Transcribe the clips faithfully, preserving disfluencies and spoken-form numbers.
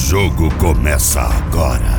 jogo começa agora.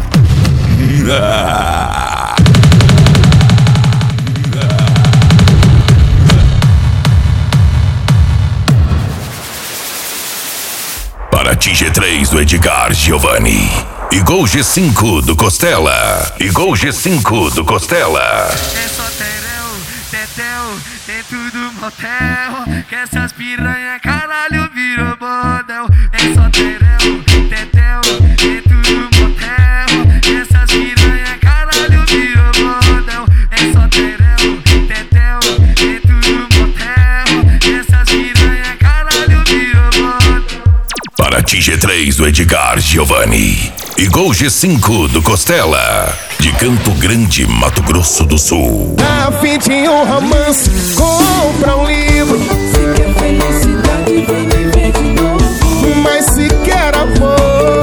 Paraty G três do Edgar Giovanni e Gol G cinco do Costela. E Gol G cinco do Costela. É só terão, tetel, dentro do motel. Que essas piranha caralho virou bordel. É só terão, tetel, dentro do motel. Que essas piranha caralho virou bordel. É só terão, tetel, dentro do motel. Que essas piranha caralho virou bordel. Paraty G três do Edgar Giovanni e Gol G cinco do Costela, de Campo Grande, Mato Grosso do Sul. A fim de um romance, compra um livro. Se quer felicidade, vem viver de novo. Mas se quer amor,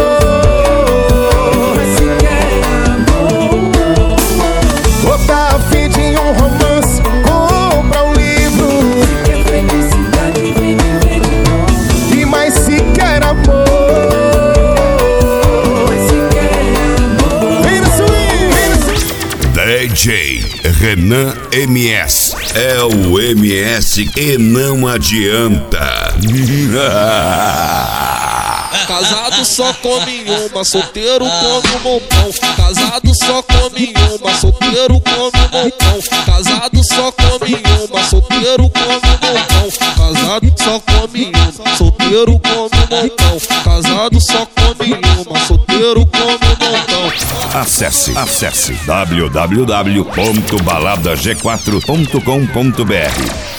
Mas se quer amor, ou tá a fim de um romance, compra um livro. se quer felicidade, vem viver de novo. E mais se quer amor, Mas se quer amor, vem no swing, vem no swing. D J Renan M S é o M S e não adianta. Casado só come uma, solteiro come um montão. Casado só come uma, solteiro come um montão. Casado só come uma, solteiro come um montão. Casado só come uma, solteiro come um montão. Casado só come uma, solteiro come um montão. Acesse, acesse w w w ponto balada g quatro ponto com ponto b r.